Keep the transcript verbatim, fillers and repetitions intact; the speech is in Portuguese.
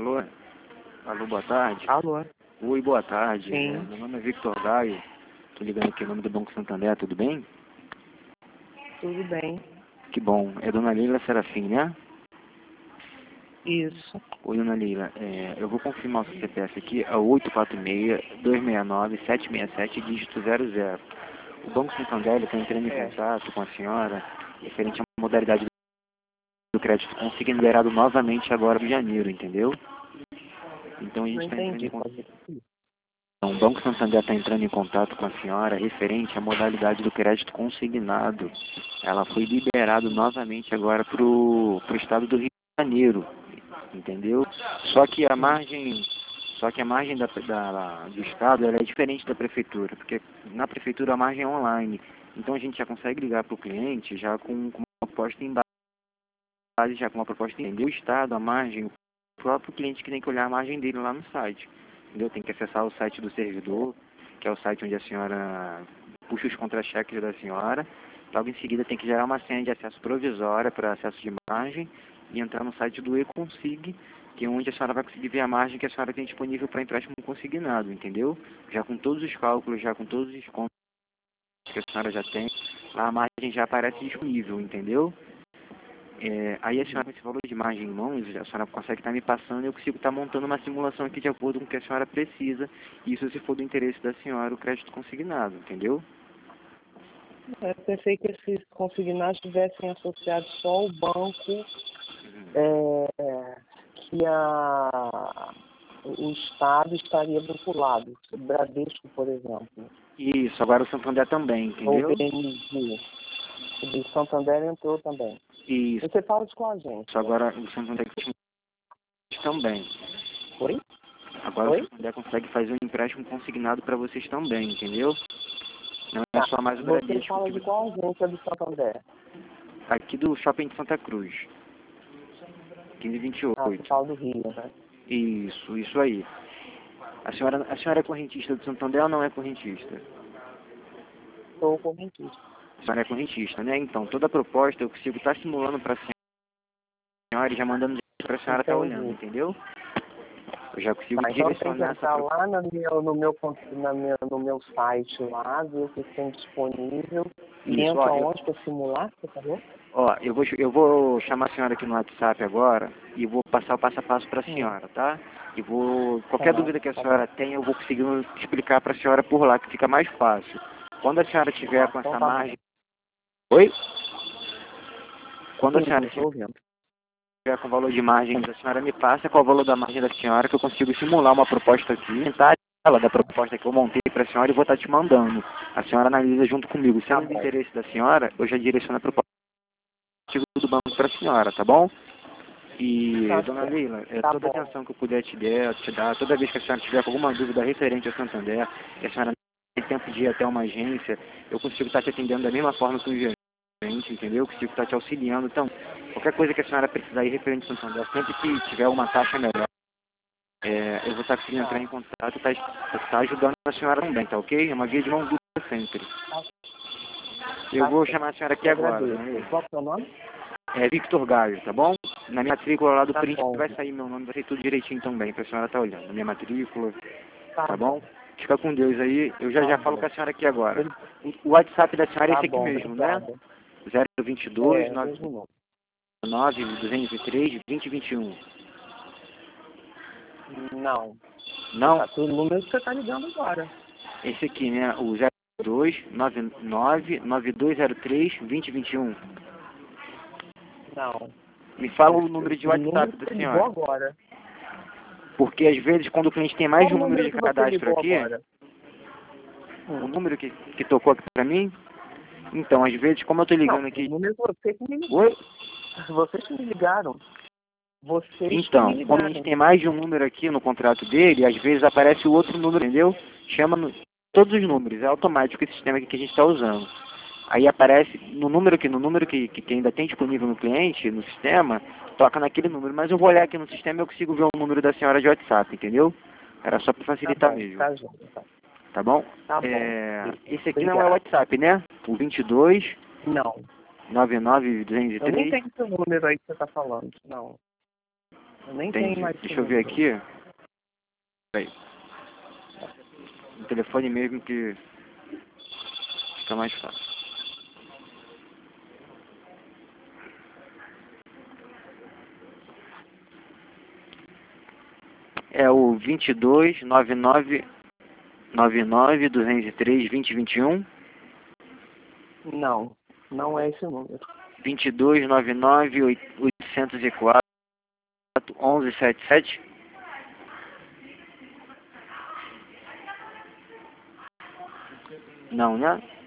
Alô? Alô, boa tarde. Alô? Oi, boa tarde. Sim. É, meu nome é Victor Gaio. Tô ligando aqui em nome do Banco Santander, tudo bem? Tudo bem. Que bom. É Dona Leila Serafim, né? Isso. Oi, Dona Leila. É, eu vou confirmar o seu C P F aqui. É o oito quatro seis, dois seis nove, sete seis sete, dígito zero zero. O Banco Santander está entrando em É. contato com a senhora referente à modalidade do crédito consignado liberado novamente agora em janeiro, entendeu? Então a Não gente está entrando entendi. em contato. Pode repetir. Então, o Banco Santander está entrando em contato com a senhora referente à modalidade do crédito consignado. Ela foi liberada novamente agora para o estado do Rio de Janeiro, entendeu? Só que a margem, só que a margem da, da- do estado ela é diferente da prefeitura, porque na prefeitura a margem é online. Então a gente já consegue ligar para o cliente já com, com uma proposta em base, já com uma proposta em o estado, a margem, o próprio cliente que tem que olhar a margem dele lá no site. Entendeu? Tem que acessar o site do servidor, que é o site onde a senhora puxa os contra-cheques da senhora. Logo em seguida tem que gerar uma senha de acesso provisória para acesso de margem e entrar no site do eConsig, que é onde a senhora vai conseguir ver a margem que a senhora tem disponível para empréstimo consignado, entendeu? Já com todos os cálculos, já com todos os descontos que a senhora já tem, lá a margem já aparece disponível, entendeu? É, aí a senhora, com esse valor de margem em mãos, a senhora consegue estar me passando e eu consigo estar montando uma simulação aqui de acordo com o que a senhora precisa. Isso se for do interesse da senhora, o crédito consignado, entendeu? Eu pensei que esses consignados estivessem associados só ao banco, é, que a, o Estado estaria vinculado. O Bradesco, por exemplo. Isso, agora o Santander também, Ou o entendeu? B N G. O Santander entrou também. Isso, Você fala com a gente. agora o Santander também. Oi? Agora o Oi? Santander consegue fazer um empréstimo consignado para vocês também, entendeu? Não é Tá. só mais o Você Bradesco. fala Que... de qual agência do Santander? Aqui do Shopping de Santa Cruz, quinze vinte e Ah, você oito. fala do Rio, né? Isso, isso aí. A senhora, a senhora é correntista do Santander ou não é correntista? Sou correntista. A senhora é correntista, né? Então, toda a proposta eu consigo estar simulando para a senhora e já mandando para a senhora estar olhando, Entendi. entendeu? Eu já consigo Tá, então tem que direcionar essa entrar proposta. lá no meu, no, meu, con- na minha, no meu site lá, ver o que tem disponível. E Isso, entra ó, eu, onde para simular, você falou? ó, eu vou, eu vou chamar a senhora aqui no WhatsApp agora e vou passar o passo a passo para a Hum, senhora, tá? E vou, qualquer tá, dúvida que a tá bom. senhora tenha, eu vou conseguir explicar para a senhora por lá, que fica mais fácil. Quando a senhora tiver Tá, com então essa tá bom. margem... Oi? Quando a Sim, senhora estou ouvindo. tiver com o valor de margem da senhora, me passa qual é o valor da margem da senhora, que eu consigo simular uma proposta aqui, tentar ela da proposta que eu montei para a senhora e vou estar te mandando. A senhora analisa junto comigo. Tá Sendo do bom. interesse da senhora, eu já direciono a proposta do banco para a senhora, tá bom? E, Tá dona certo. Leila, é, Tá toda a bom. atenção que eu puder te dar, te dar, toda vez que a senhora tiver com alguma dúvida referente ao Santander, e a senhora tem tempo de ir até uma agência, eu consigo estar te atendendo da mesma forma que o gerente, entendeu? Eu consigo estar te auxiliando. Então, qualquer coisa que a senhora precisar ir referente ao Santander, sempre que tiver uma taxa melhor, é, eu vou estar conseguindo entrar em contato e estar tá ajudando a senhora também, tá ok? É uma via de mão dupla sempre. Eu Tá vou certo. chamar a senhora aqui Eu agora, agradeço. dona Leila. Qual é o seu nome? É Victor Gaio, tá bom? Na minha matrícula lá do Tá print bom. vai sair meu nome, vai ser tudo direitinho também, pra senhora estar olhando. Na minha matrícula, Tá tá bom. bom? Fica com Deus aí, eu já Tá já falo bom. com a senhora aqui agora. O o WhatsApp da senhora é Tá esse aqui bom, mesmo, né? obrigada. zero vinte e dois, É, nove mesmo nome. nove, duzentos e três, vinte e vinte e um. Não. Não? Tá, o número que você tá ligando agora. Esse aqui, né? O zero dois, nove nove, nove dois zero três, vinte vinte e um. Não. Me fala o Esse, número de o número WhatsApp que da você ligou senhora. agora. Porque às vezes quando o cliente tem mais Qual de o um número número de que você cadastro ligou aqui, agora? o Hum. número que, que tocou aqui pra mim, então às vezes como eu tô Não, ligando o aqui. número você que me ligou. Oi? Vocês que me ligaram. Vocês que me Então, como a gente ligaram. tem mais de um número aqui no contrato dele, às vezes aparece o outro número, entendeu? Chama no- todos os números, é automático esse sistema aqui que a gente está usando. Aí aparece no número que no número que, que, que ainda tem disponível no cliente, no sistema, toca naquele número. Mas eu vou olhar aqui no sistema e eu consigo ver o número da senhora de WhatsApp, entendeu? Era só para Tá facilitar bom, mesmo. tá junto. Tá, Tá bom? tá bom. É, esse aqui não é o Obrigado. WhatsApp, né? O vinte e dois, Não. nove nove, duzentos e Eu nem três. tenho esse número aí que você tá falando. Não. Eu nem Entendi. tenho mais. Deixa eu ver aqui. Peraí. O telefone mesmo que fica mais fácil. É o vinte e dois, nove nove, nove nove, duzentos e três, vinte, vinte e um. Não, não é esse o número. vinte e dois, nove nove, oitocentos e quatro, onze setenta e sete. Não, né?